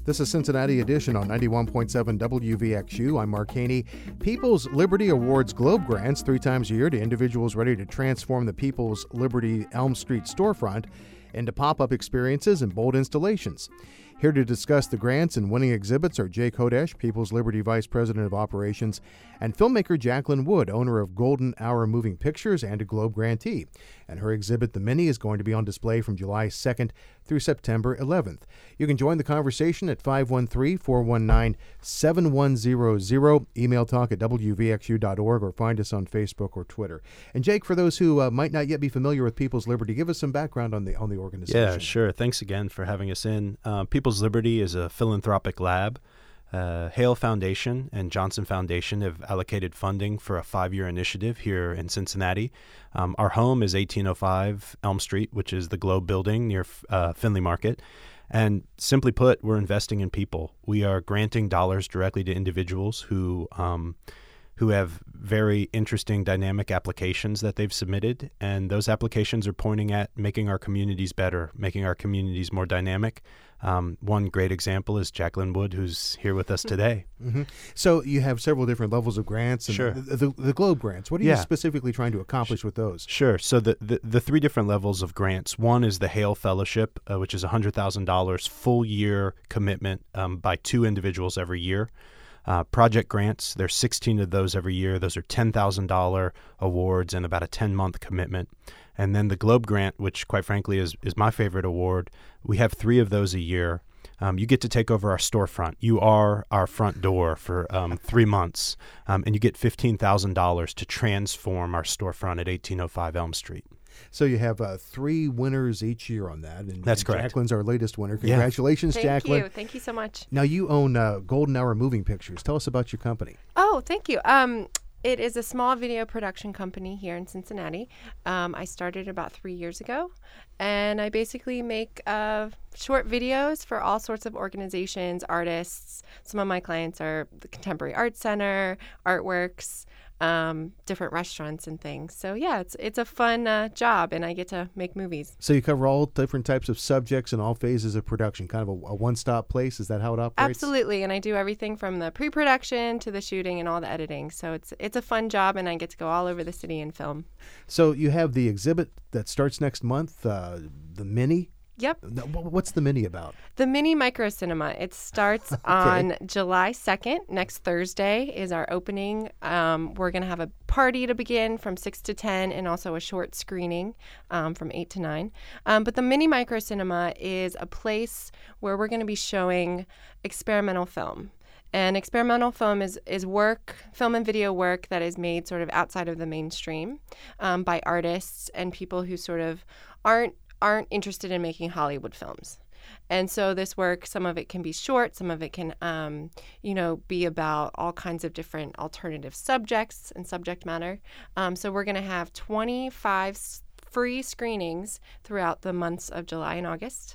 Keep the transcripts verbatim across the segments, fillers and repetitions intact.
This is Cincinnati Edition on ninety-one point seven W V X U. I'm Mark Haney. People's Liberty Awards Globe grants three times a year to individuals ready to transform the People's Liberty Elm Street storefront into pop-up experiences and bold installations. Here to discuss the grants and winning exhibits are Jake Hodesh, People's Liberty Vice President of Operations, and filmmaker Jacqueline Wood, owner of Golden Hour Moving Pictures and a Globe grantee. And her exhibit, The Mini, is going to be on display from July second through September eleventh. You can join the conversation at five one three, four one nine, seven one zero zero, email talk at w v x u dot org, or find us on Facebook or Twitter. And Jake, for those who uh, might not yet be familiar with People's Liberty, give us some background on the on the organization. Yeah, sure. Thanks again for having us in. Uh, People's Liberty is a philanthropic lab. Uh, Hale Foundation and Johnson Foundation have allocated funding for a five-year initiative here in Cincinnati. Um, our home is eighteen oh five Elm Street, which is the Globe building near uh, Finley Market. And simply put, we're investing in people. We are granting dollars directly to individuals who um, who have very interesting dynamic applications that they've submitted. And those applications are pointing at making our communities better, making our communities more dynamic. Um, one great example is Jacqueline Wood, who's here with us today. Mm-hmm. So you have several different levels of grants. And Sure. The, the, the Globe grants, what are Yeah. you specifically trying to accomplish with those? Sure. So the, the, the three different levels of grants. One is the Hale Fellowship, uh, which is one hundred thousand dollars full year commitment um, by two individuals every year. Uh, project grants, there's sixteen of those every year. Those are ten thousand dollars awards and about a ten-month commitment. And then the Globe grant, which quite frankly is, is my favorite award, we have three of those a year. Um, you get to take over our storefront. You are our front door for um, three months, um, and you get fifteen thousand dollars to transform our storefront at eighteen oh five Elm Street. So you have uh, three winners each year on that. And, That's and correct. Jacqueline's our latest winner. Yeah. Congratulations, Thank Jacqueline. you. Thank you so much. Now you own uh, Golden Hour Moving Pictures. Tell us about your company. Oh, thank you. Um, it is a small video production company here in Cincinnati. Um, I started about three years ago, and I basically make uh, short videos for all sorts of organizations, artists. Some of my clients are the Contemporary Art Center, Artworks, um, different restaurants and things. So yeah, it's it's a fun uh, job, and I get to make movies. So you cover all different types of subjects and all phases of production, kind of a, a one-stop place. Is that how it operates? Absolutely, and I do everything from the pre-production to the shooting and all the editing. So it's it's a fun job, and I get to go all over the city and film. So you have the exhibit that starts next month, uh, the Mini. Yep. Now, wh- What's the Mini about? The Mini Micro Cinema. It starts on July second. Next Thursday is our opening. Um, we're going to have a party to begin from six to ten, and also a short screening um, from eight to nine. Um, but the Mini Micro Cinema is a place where we're going to be showing experimental film. And experimental film is, is work, film and video work that is made sort of outside of the mainstream um, by artists and people who sort of aren't aren't interested in making Hollywood films. And so this work, some of it can be short, some of it can, um, you know, be about all kinds of different alternative subjects and subject matter. Um, so we're going to have twenty-five s- free screenings throughout the months of July and August.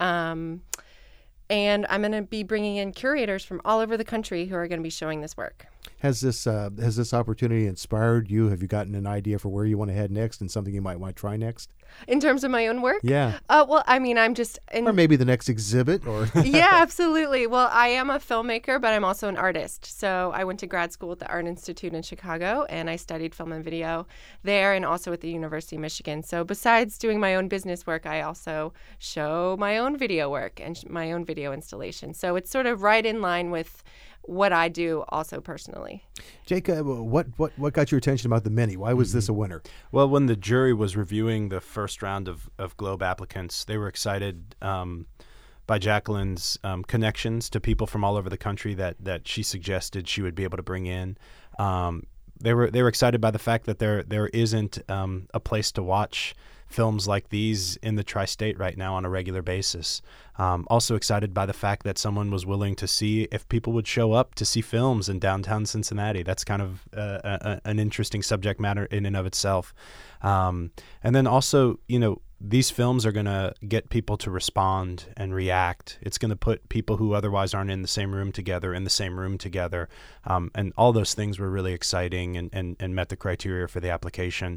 Um, and I'm going to be bringing in curators from all over the country who are going to be showing this work. Has this uh, has this opportunity inspired you? Have you gotten an idea for where you want to head next and something you might want to try next? In terms of my own work? Yeah. Uh, well, I mean, I'm just... In, Or maybe the next exhibit? Or yeah, absolutely. Well, I am a filmmaker, but I'm also an artist. So I went to grad school at the Art Institute in Chicago, and I studied film and video there, and also at the University of Michigan. So besides doing my own business work, I also show my own video work and sh- my own video installation. So it's sort of right in line with what I do also personally. Jake, uh, what, what, what got your attention about the Mini? Why was this a winner? Well, when the jury was reviewing the first round of, of Globe applicants, they were excited um, by Jacqueline's um, connections to people from all over the country that, that she suggested she would be able to bring in. Um, they were they were excited by the fact that there there isn't um, a place to watch films like these in the tri-state right now on a regular basis. Um, also excited by the fact that someone was willing to see if people would show up to see films in downtown Cincinnati. That's kind of uh, a, an interesting subject matter in and of itself. Um, and then also, you know, these films are going to get people to respond and react. It's going to put people who otherwise aren't in the same room together in the same room together. Um, and all those things were really exciting and, and, and met the criteria for the application.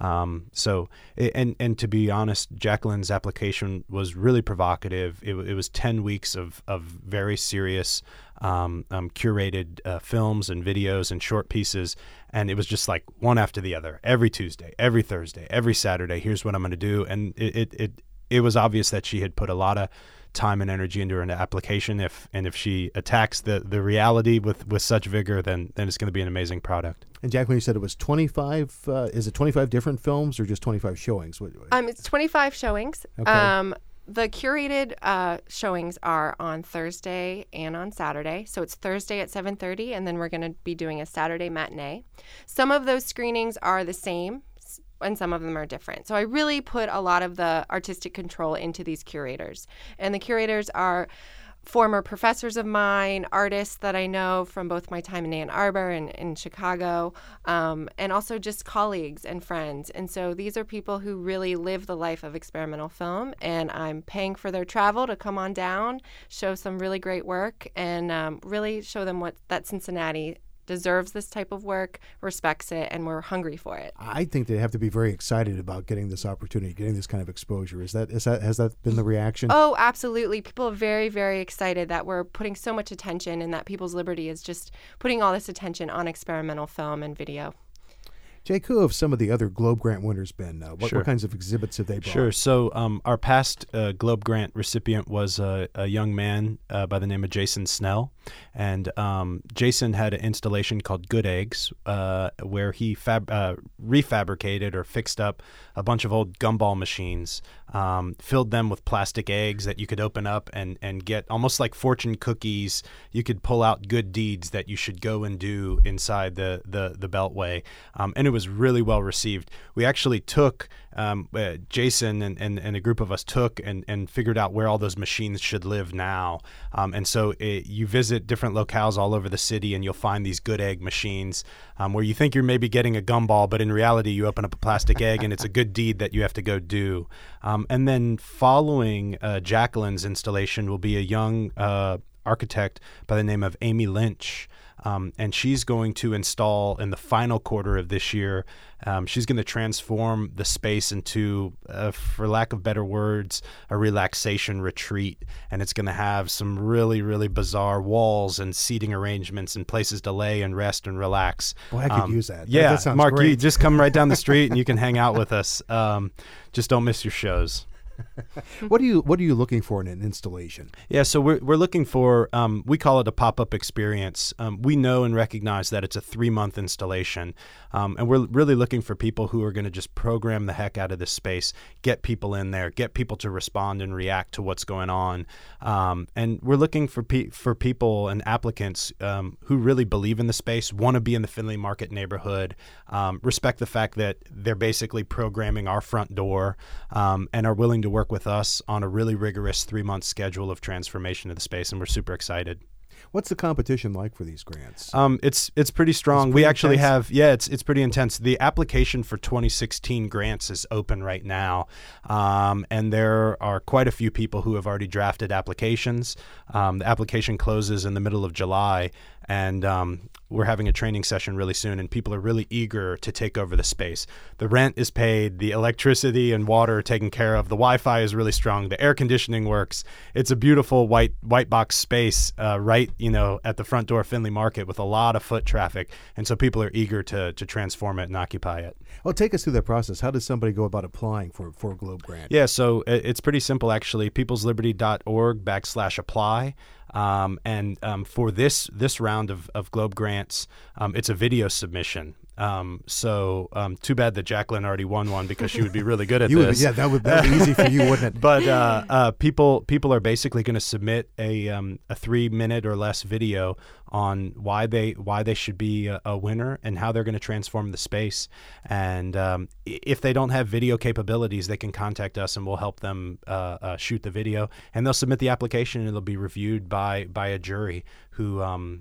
Um, so, and and to be honest, Jacqueline's application was really provocative. It, it was ten weeks of of very serious, um, um, curated uh, films and videos and short pieces, and it was just like one after the other. Every Tuesday, every Thursday, every Saturday. Here's what I'm going to do, and it, it it it was obvious that she had put a lot of time and energy into her application. If and if she attacks the the reality with with such vigor, then then it's going to be an amazing product. And Jacqueline, you said it was twenty-five. Uh, is it twenty-five different films or just twenty-five showings? What- Um, it's twenty-five showings. Okay. Um, the curated uh, showings are on Thursday and on Saturday. So it's Thursday at seven thirty, and then we're going to be doing a Saturday matinee. Some of those screenings are the same, and some of them are different. So I really put a lot of the artistic control into these curators. And the curators are former professors of mine, artists that I know from both my time in Ann Arbor and in Chicago, um, and also just colleagues and friends. And so these are people who really live the life of experimental film, and I'm paying for their travel to come on down, show some really great work, and um, really show them what that Cincinnati deserves this type of work, respects it, and we're hungry for it. I think they have to be very excited about getting this opportunity, getting this kind of exposure. Is that is that has that been the reaction? Oh, absolutely. People are very, very excited that we're putting so much attention, and that People's Liberty is just putting all this attention on experimental film and video. Jake, who have some of the other Globe Grant winners been? Uh, what, Sure. what kinds of exhibits have they brought? Sure. So um, our past uh, Globe Grant recipient was a, a young man uh, by the name of Jason Snell. And um, Jason had an installation called Good Eggs, uh, where he fab- uh, refabricated or fixed up a bunch of old gumball machines, um, filled them with plastic eggs that you could open up and, and get almost like fortune cookies. You could pull out good deeds that you should go and do inside the, the, the Beltway. Um, and it was really well received. We actually took, um, uh, Jason and, and, and a group of us took and, and figured out where all those machines should live now. Um, and so it, you visit different locales all over the city, and you'll find these Good Egg machines um, where you think you're maybe getting a gumball, but in reality you open up a plastic egg and it's a good deed that you have to go do. Um, and then following uh, Jacqueline's installation will be a young uh, architect by the name of Amy Lynch. Um, and she's going to install in the final quarter of this year. Um, she's going to transform the space into, uh, for lack of better words, a relaxation retreat. And it's going to have some really, really bizarre walls and seating arrangements and places to lay and rest and relax. Well, I could Um, use that. Yeah, that sounds Mark, great. you just come right down the street and you can hang out with us. Um, just don't miss your shows. What are you What are you looking for in an installation? Yeah, so we're we're looking for um, we call it a pop-up experience. Um, we know and recognize that it's a three-month installation, um, and we're really looking for people who are going to just program the heck out of this space, get people in there, get people to respond and react to what's going on, um, and we're looking for pe- for people and applicants um, who really believe in the space, want to be in the Findlay Market neighborhood, um, respect the fact that they're basically programming our front door, um, and are willing to work with us on a really rigorous three-month schedule of transformation of the space, and we're super excited. What's the competition like for these grants? Um, it's it's pretty strong. It's we pretty actually intense. have yeah, it's it's pretty intense. The application for twenty sixteen grants is open right now, um, and there are quite a few people who have already drafted applications. Um, the application closes in the middle of July, and um, we're having a training session really soon, and people are really eager to take over the space. The rent is paid, the electricity and water are taken care of, the Wi-Fi is really strong, the air conditioning works. It's a beautiful white white box space uh, right, you know, at the front door of Findlay Market with a lot of foot traffic, and so people are eager to to transform it and occupy it. Well, take us through that process. How does somebody go about applying for, for a Globe Grant? Yeah, so it- it's pretty simple actually. peoplesliberty.org backslash apply. Um, and um, for this this round of, of Globe Grants, um, it's a video submission. Um, so um, too bad that Jacqueline already won one because she would be really good at You would, this. yeah, that would, that would be easy for you, wouldn't it? But uh, uh, people people are basically going to submit a um, a three minute or less video on why they why they should be a, a winner and how they're going to transform the space. And um, i- if they don't have video capabilities, they can contact us and we'll help them uh, uh, shoot the video. And they'll submit the application and it'll be reviewed by by a jury who um,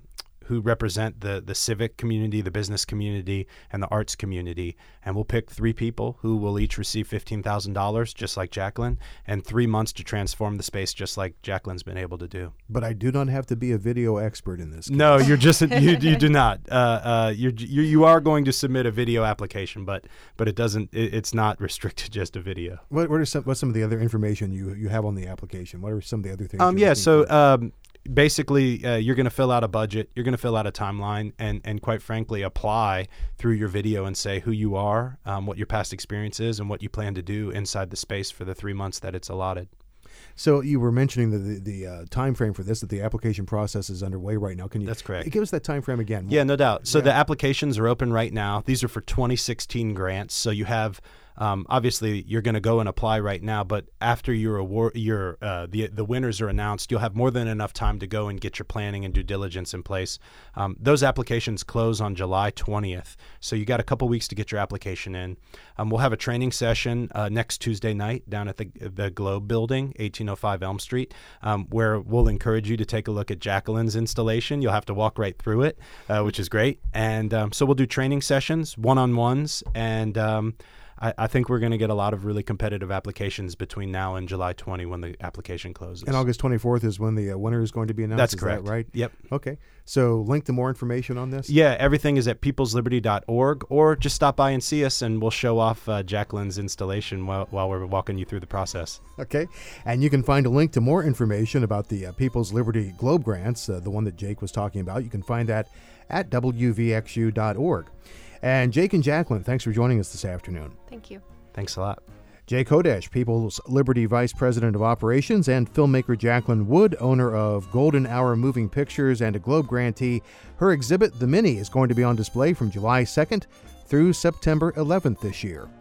who represent the the civic community, the business community, and the arts community. And we'll pick three people who will each receive fifteen thousand dollars, just like Jacqueline, and three months to transform the space, just like Jacqueline's been able to do. But I do not have to be a video expert in this case. No, you're just you, you do not. Uh, uh, you're, you you are going to submit a video application, but but it doesn't. It, it's not restricted just to video. What what are some what's some of the other information you you have on the application? What are some of the other things? Um, you're yeah. looking So. for? Um, Basically, uh, you're going to fill out a budget, you're going to fill out a timeline, and, and quite frankly, apply through your video and say who you are, um, what your past experience is, and what you plan to do inside the space for the three months that it's allotted. So you were mentioning the the, the uh, time frame for this, that the application process is underway right now. Can you? That's correct. Give us that time frame again. Yeah, no doubt. So Yeah. the applications are open right now. These are for twenty sixteen grants. So you have. Um, obviously, you're going to go and apply right now, but after your award, your uh, the the winners are announced, you'll have more than enough time to go and get your planning and due diligence in place. Um, those applications close on July twentieth, so you got a couple weeks to get your application in. Um, we'll have a training session uh, next Tuesday night down at the the Globe Building, eighteen oh five Elm Street, um, where we'll encourage you to take a look at Jacqueline's installation. You'll have to walk right through it, uh, which is great. And um, so we'll do training sessions, one-on-ones, and um, I, I think we're going to get a lot of really competitive applications between now and July twentieth when the application closes. And August twenty-fourth is when the uh, winner is going to be announced. That's is correct. That right? Yep. Okay. So link to more information on this? Yeah, everything is at peoples liberty dot org, or just stop by and see us, and we'll show off uh, Jacqueline's installation while, while we're walking you through the process. Okay. And you can find a link to more information about the uh, People's Liberty Globe Grants, uh, the one that Jake was talking about. You can find that at w v x u dot org. And Jake and Jacqueline, thanks for joining us this afternoon. Thank you. Thanks a lot. Jake Hodesh, People's Liberty Vice President of Operations, and filmmaker Jacqueline Wood, owner of Golden Hour Moving Pictures and a Globe grantee. Her exhibit, The Mini, is going to be on display from July second through September eleventh this year.